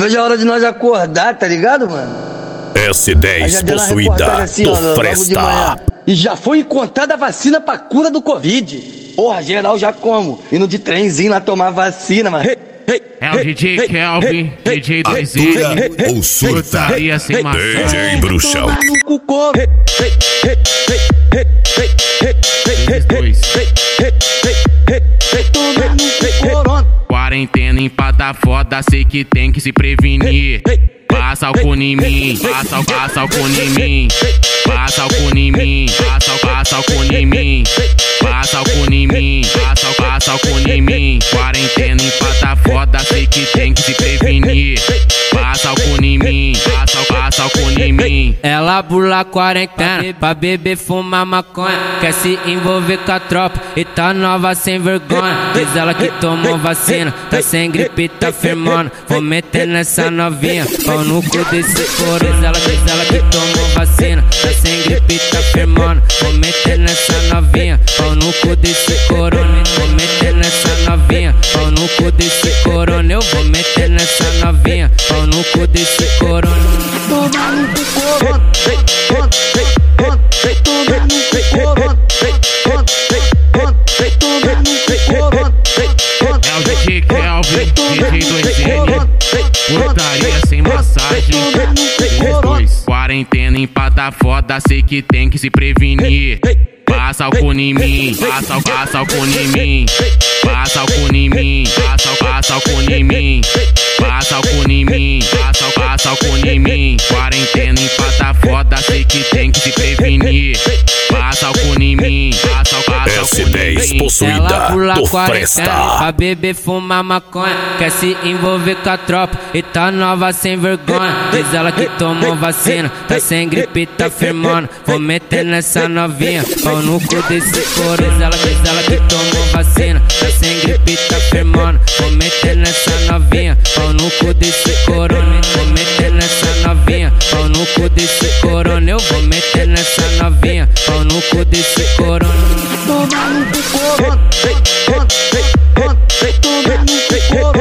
Hoje é hora de nós acordar, tá ligado, mano? S10 possuída assim, do ó, logo de Fresta. manhã. E já foi encontrada a vacina pra cura do Covid. Porra, geral já como? Indo de trenzinho lá tomar vacina, mano. É o DJ Kelvin, DJ 2N, Ou surta, putaria sem maçã. DJ Bruxão. Toma no cu, come. Dois. Toma no cu, corona. Quarentena empata foda, sei que tem que se prevenir. Passa álcool em mim, passa álcool em mim, passa álcool em mim, passa álcool em mim, passa álcool em mim, passa álcool em mim. Quarentena empata foda, sei que tem que se prevenir. Passa álcool em mim, passa álcool em mim. Ela bula quarentena pra beber, fumar maconha. Quer se envolver com a tropa e tá nova sem vergonha. Diz ela que tomou vacina, tá sem gripe, tá firmando. Vou meter nessa novinha, pau no cu desse coro. Diz ela que tomou vacina, tá sem gripe, tá firmando. Vou meter nessa novinha, pau no cu desse coro. Vou meter nessa novinha, pau no cu desse corona. Eu vou meter nessa novinha, pau no cu desse corona. Toma no cu, corona. Toma no cu, corona. Toma no cu, corona. É o DJ Kelvin, DJ 2N, putaria sem massagem. Dois. Quarentena empata foda, sei que tem que se prevenir. Passa álcool em mim, passa álcool em mim, passa álcool em mim, passa álcool em mim, passa álcool em mim, passa álcool em mim. Quarentena empata foda, sei que tem que se prevenir. Passa álcool em mim, passa álcool em S10 mim. possuída do Fresta. Pra beber, fumar maconha. Quer se envolver com a tropa e tá nova sem vergonha. Diz ela que tomou vacina, tá sem gripe, tá firmando. Vou meter nessa novinha, pau no cu desse coro. Diz ela que tomou vacina, tá sem gripe, tá firmando. Vou meter nessa novinha, pau no cu desse coro. Vou meter nessa novinha, pau no cu desse corona. Eu vou meter nessa novinha, pau no cu desse corona. Toma no cu, corona. Toma no cu, corona.